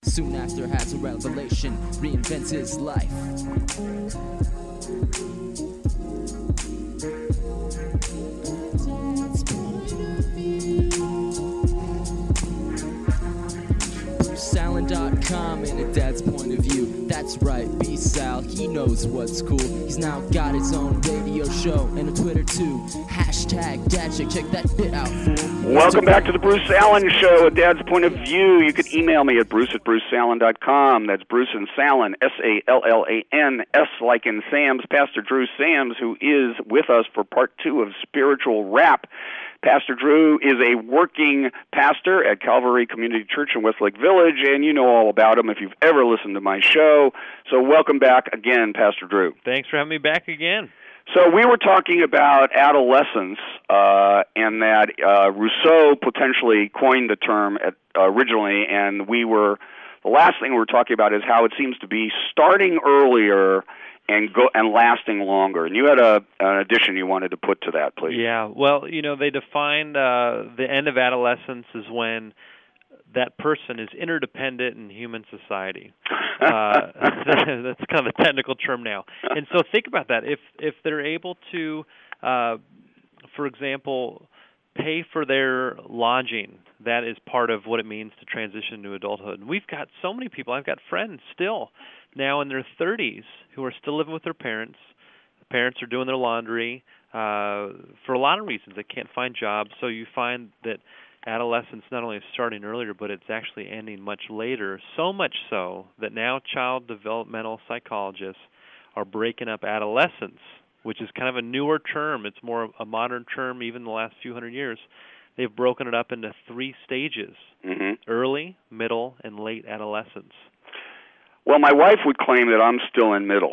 Soon after has a revelation, reinvents his life. BruceAllen.com and a dad's point of view. That's right, B-Sal, he knows what's cool. He's now got his own radio show and a Twitter too. Hashtag DadChick, check that bit out, fool. Welcome back to the Bruce Allen Show, a dad's point of view. You can email me at bruce@bruceallen.com. That's Bruce and Sallen, S-A-L-L-A-N, S like in Sam's. Pastor Drew Sams, who is with us for part 2 of Spiritual Rap. Pastor Drew is a working pastor at Calvary Community Church in Westlake Village, and you know all about him if you've ever listened to my show. So welcome back again, Pastor Drew. Thanks for having me back again. So we were talking about adolescence, and that Rousseau potentially coined the term originally, and the last thing we were talking about is how it seems to be starting earlier and lasting longer. And you had an addition you wanted to put to that, please. Yeah, well, they defined the end of adolescence as when that person is interdependent in human society. That's kind of a technical term now. And so think about that. If they're able to, for example, pay for their lodging, that is part of what it means to transition to adulthood. And we've got so many people. I've got friends still now in their 30s who are still living with their parents. The parents are doing their laundry for a lot of reasons. They can't find jobs. So you find that adolescence not only is starting earlier, but it's actually ending much later, so much so that now child developmental psychologists are breaking up adolescence, which is kind of a newer term. It's more a modern term even in the last few hundred years. They've broken it up into 3 stages, early, middle, and late adolescence. Well, my wife would claim that I'm still in middle.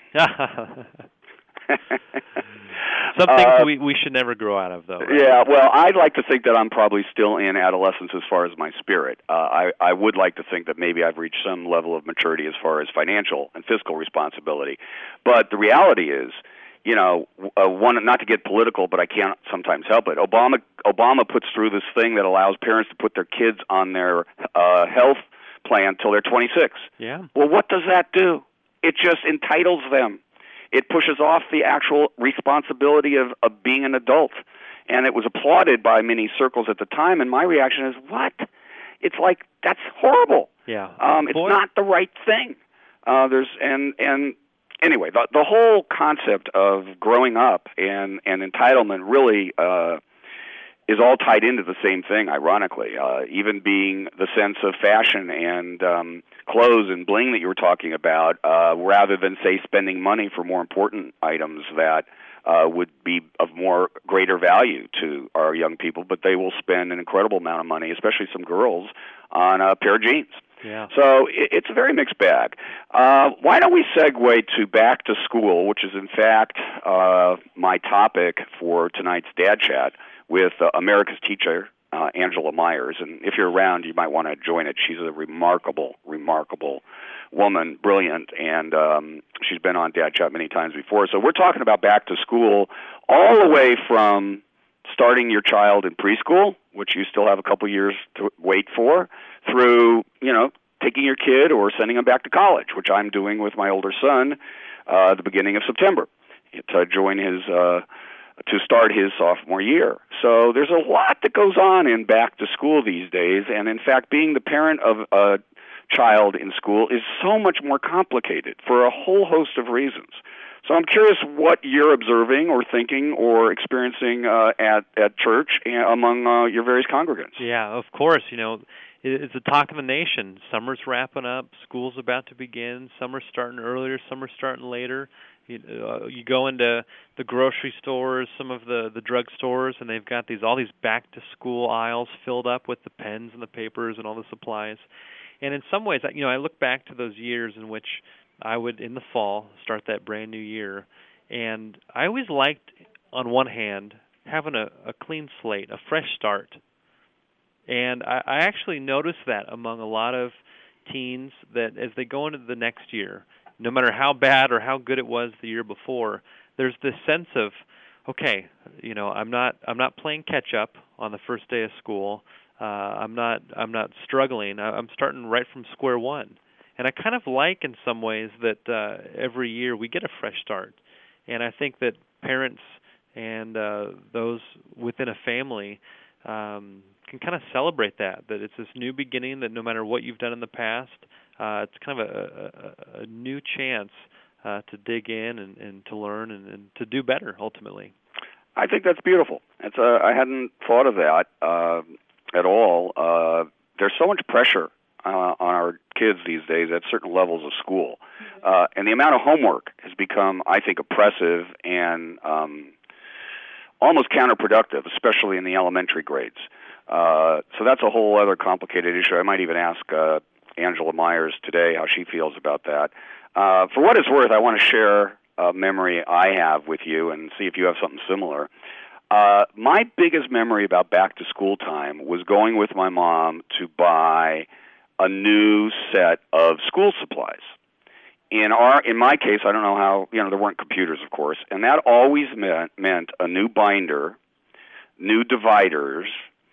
Some things we should never grow out of, though. Right? Yeah, well, I'd like to think that I'm probably still in adolescence as far as my spirit. I would like to think that maybe I've reached some level of maturity as far as financial and fiscal responsibility. But the reality is, not to get political, but I can't sometimes help it. Obama puts through this thing that allows parents to put their kids on their health plan until they're 26. Yeah. Well, what does that do? It just entitles them. It pushes off the actual responsibility of being an adult. And it was applauded by many circles at the time, and my reaction is, what? It's like, that's horrible. Yeah. It's not the right thing. Anyway, the whole concept of growing up and entitlement really is all tied into the same thing, ironically, even being the sense of fashion and clothes and bling that you were talking about, rather than, say, spending money for more important items that would be of greater value to our young people, but they will spend an incredible amount of money, especially some girls, on a pair of jeans. Yeah. So it's a very mixed bag. Why don't we segue to back to school, which is in fact my topic for tonight's Dad Chat with America's teacher, Angela Myers. And if you're around, you might want to join it. She's a remarkable, remarkable woman, brilliant, and she's been on Dad Chat many times before. So we're talking about back to school all the way from starting your child in preschool, which you still have a couple years to wait for, through, taking your kid or sending him back to college, which I'm doing with my older son at the beginning of September to start his sophomore year. So there's a lot that goes on in back to school these days, and in fact, being the parent of a child in school is so much more complicated for a whole host of reasons. So I'm curious what you're observing or thinking or experiencing at church and among your various congregants. Yeah, of course. It's the talk of the nation. Summer's wrapping up. School's about to begin. Some are starting earlier. Some are starting later. You go into the grocery stores, some of the drug stores, and they've got all these back-to-school aisles filled up with the pens and the papers and all the supplies. And in some ways, I look back to those years in which I would, in the fall, start that brand new year. And I always liked, on one hand, having a clean slate, a fresh start. And I actually noticed that among a lot of teens, that as they go into the next year, no matter how bad or how good it was the year before, there's this sense of, okay, I'm not playing catch up on the first day of school. I'm not struggling. I'm starting right from square one. And I kind of like in some ways that every year we get a fresh start. And I think that parents and those within a family can kind of celebrate that it's this new beginning, that no matter what you've done in the past, it's kind of a new chance to dig in and to learn and to do better ultimately. I think that's beautiful. I hadn't thought of that at all. There's so much pressure on our kids these days at certain levels of school. And the amount of homework has become, I think, oppressive and almost counterproductive, especially in the elementary grades. So that's a whole other complicated issue. I might even ask Angela Myers today how she feels about that. For what it's worth, I want to share a memory I have with you and see if you have something similar. My biggest memory about back-to-school time was going with my mom to buy a new set of school supplies. In my case, I don't know how, there weren't computers, of course, and that always meant a new binder, new dividers,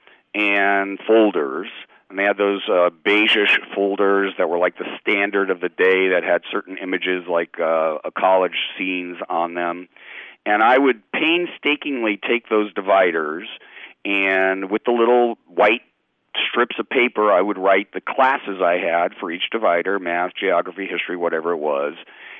and folders. And they had those beige-ish folders that were like the standard of the day that had certain images like college scenes on them. And I would painstakingly take those dividers, and with the little white strips of paper, I would write the classes I had for each divider, math, geography, history, whatever it was.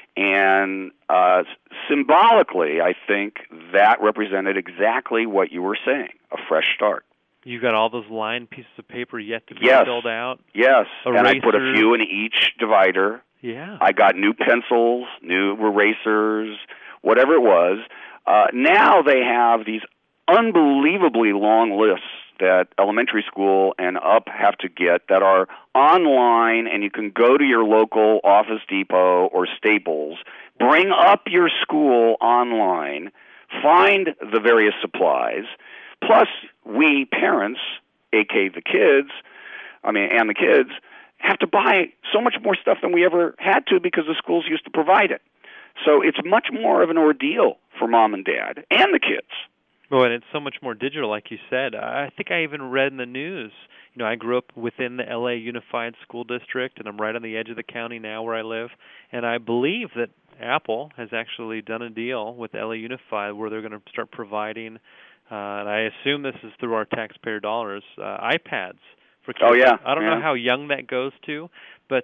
And symbolically, I think that represented exactly what you were saying, a fresh start. You got all those lined pieces of paper yet to be filled out? Yes, Erasers. And I put a few in each divider. Yeah. I got new pencils, new erasers, whatever it was. Now they have these unbelievably long lists that elementary school and up have to get that are online, and you can go to your local Office Depot or Staples, bring up your school online, find the various supplies, plus we parents, a.k.a. the kids, and the kids, have to buy so much more stuff than we ever had to because the schools used to provide it. So it's much more of an ordeal for mom and dad and the kids. Well, and it's so much more digital, like you said. I think I even read in the news, I grew up within the LA Unified School District, and I'm right on the edge of the county now where I live. And I believe that Apple has actually done a deal with LA Unified where they're going to start providing, and I assume this is through our taxpayer dollars, iPads for kids. Oh, yeah. I don't know how young that goes to, but,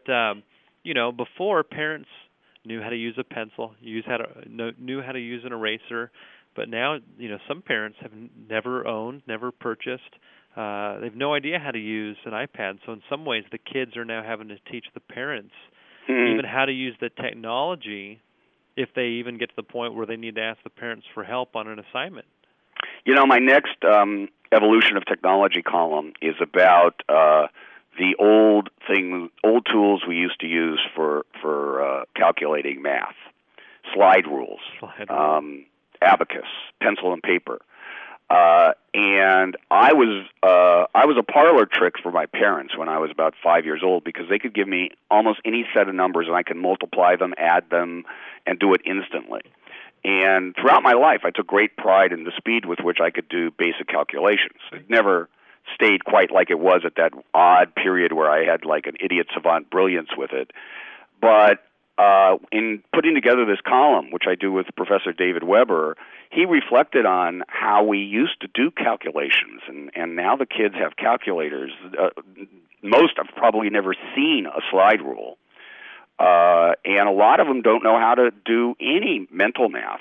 before parents knew how to use a pencil, knew how to use an eraser. But now, some parents have never purchased. They have no idea how to use an iPad. So in some ways, the kids are now having to teach the parents even how to use the technology if they even get to the point where they need to ask the parents for help on an assignment. My next evolution of technology column is about the old tools we used to use for calculating math, slide rules. Abacus, pencil and paper, and I was a parlor trick for my parents when I was about 5 years old because they could give me almost any set of numbers and I could multiply them, add them, and do it instantly. And throughout my life, I took great pride in the speed with which I could do basic calculations. It never stayed quite like it was at that odd period where I had like an idiot savant brilliance with it, but in putting together this column, which I do with Professor David Weber, he reflected on how we used to do calculations, and now the kids have calculators. Most have probably never seen a slide rule, and a lot of them don't know how to do any mental math.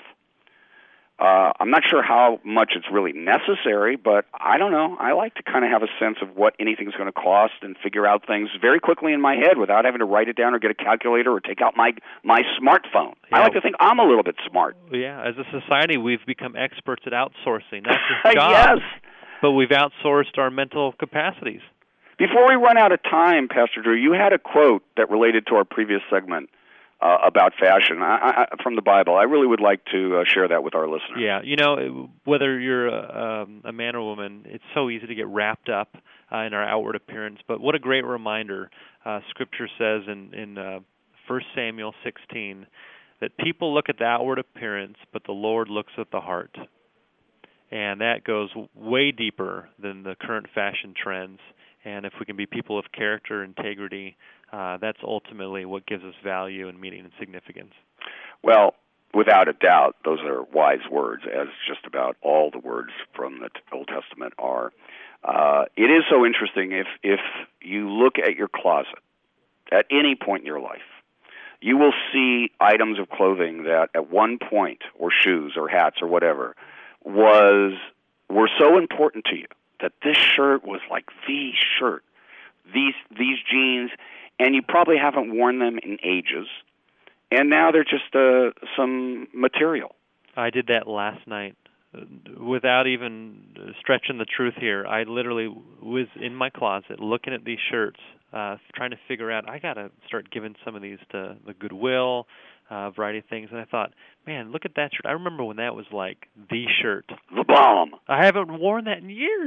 I'm not sure how much it's really necessary, but I don't know. I like to kind of have a sense of what anything's going to cost and figure out things very quickly in my head without having to write it down or get a calculator or take out my smartphone. Yeah. I like to think I'm a little bit smart. Yeah, as a society, we've become experts at outsourcing, not just jobs, but we've outsourced our mental capacities. Before we run out of time, Pastor Drew, you had a quote that related to our previous segment about fashion from the Bible. I really would like to share that with our listeners. Yeah, whether you're a man or woman, it's so easy to get wrapped up in our outward appearance. But what a great reminder. Scripture says in 1 Samuel 16 that people look at the outward appearance, but the Lord looks at the heart. and that goes way deeper than the current fashion trends. And if we can be people of character, integrity, that's ultimately what gives us value and meaning and significance. Well, without a doubt, those are wise words, as just about all the words from the Old Testament are. It is so interesting if you look at your closet at any point in your life, you will see items of clothing that at one point, or shoes or hats or whatever, were so important to you that this shirt was like the shirt, these jeans, and you probably haven't worn them in ages, and now they're just some material. I did that last night. Without even stretching the truth here, I literally was in my closet looking at these shirts, trying to figure out, I got to start giving some of these to the Goodwill, variety of things. And I thought, man, look at that shirt. I remember when that was like the shirt. The bomb. I haven't worn that in years.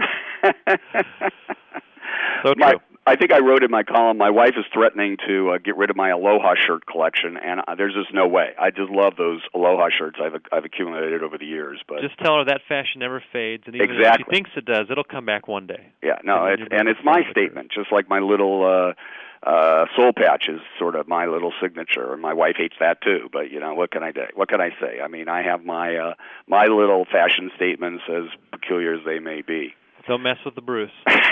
So true. I think I wrote in my column, my wife is threatening to get rid of my Aloha shirt collection, and there's just no way. I just love those Aloha shirts I've accumulated over the years. But just tell her that fashion never fades, and even exactly. if she thinks it does, it'll come back one day. Yeah, no, it's my statement, just like my little soul patch is sort of my little signature, and my wife hates that too. But what can I do? What can I say? I mean, I have my my little fashion statements, as peculiar as they may be. Don't mess with the Bruce.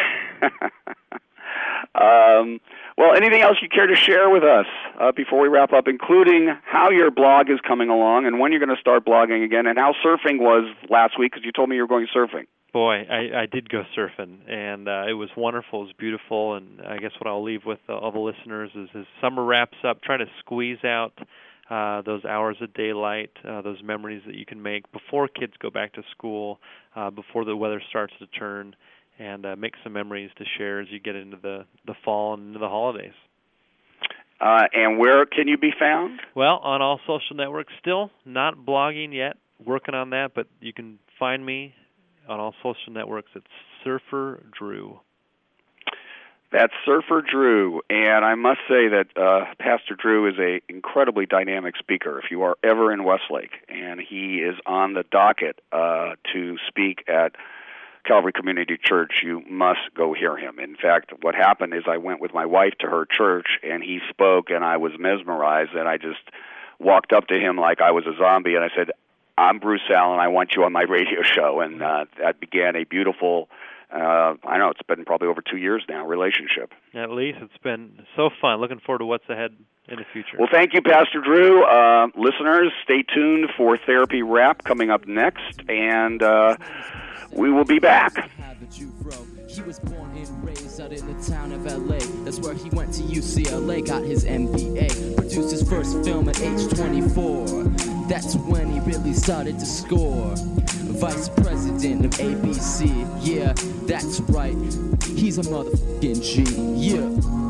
Well, anything else you care to share with us before we wrap up, including how your blog is coming along and when you're going to start blogging again, and how surfing was last week, because you told me you were going surfing. Boy, I did go surfing, and it was wonderful. It was beautiful, and I guess what I'll leave with all the listeners is as summer wraps up, try to squeeze out those hours of daylight, those memories that you can make before kids go back to school, before the weather starts to turn, and make some memories to share as you get into the fall and into the holidays. And where can you be found? Well, on all social networks. Still not blogging yet, working on that, but you can find me on all social networks. It's Surfer Drew. That's Surfer Drew, and I must say that Pastor Drew is an incredibly dynamic speaker. If you are ever in Westlake, and he is on the docket to speak at Calvary Community Church, you must go hear him. In fact, what happened is I went with my wife to her church, and he spoke, and I was mesmerized, and I just walked up to him like I was a zombie, and I said, I'm Bruce Allen, I want you on my radio show, and that began a beautiful, I know it's been probably over 2 years now, relationship. At least it's been so fun. Looking forward to what's ahead in the future. Well, thank you, Pastor Drew. Listeners, stay tuned for Therapy Wrap coming up next, and we will be back. He was born and raised out in the town of L.A. That's where he went to UCLA, got his MBA. Produced his first film at age 24. That's when he really started to score. Vice president of ABC. Yeah, that's right. He's a motherfucking G. Yeah.